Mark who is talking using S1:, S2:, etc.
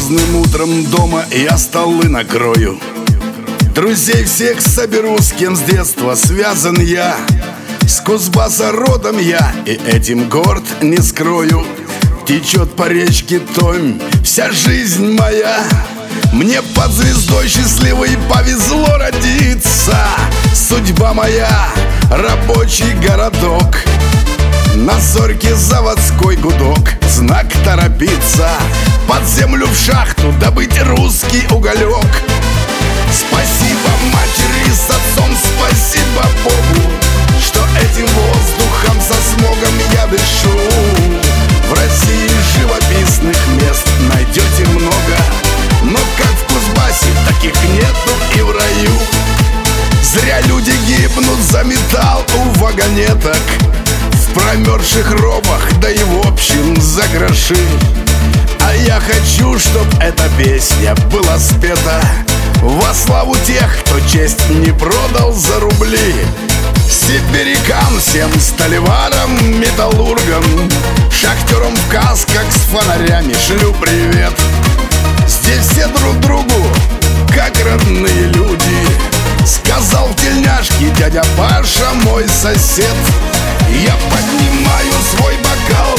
S1: Поздним утром дома я столы накрою, друзей всех соберу, с кем с детства связан я. С Кузбасса родом я, и этим горд не скрою. Течет по речке Томь вся жизнь моя. Мне под звездой счастливой повезло родиться. Судьба моя — рабочий городок. На зорьке заводской гудок, знак торопиться. Под землю в шахту добыть русский уголек. Спасибо матери с отцом, спасибо Богу, что этим воздухом со смогом я дышу. В России живописных мест найдете много, но как в Кузбассе таких нету и в раю. Зря люди гибнут за металл у вагонеток, в промерзших робах, да и в общем за гроши. А я хочу, чтоб эта песня была спета во славу тех, кто честь не продал за рубли. Сибирякам, всем сталеварам, металлургам, шахтерам в касках с фонарями шлю привет. Здесь все друг другу как родные люди, сказал в тельняшке дядя Паша, мой сосед. Я поднимаю свой бокал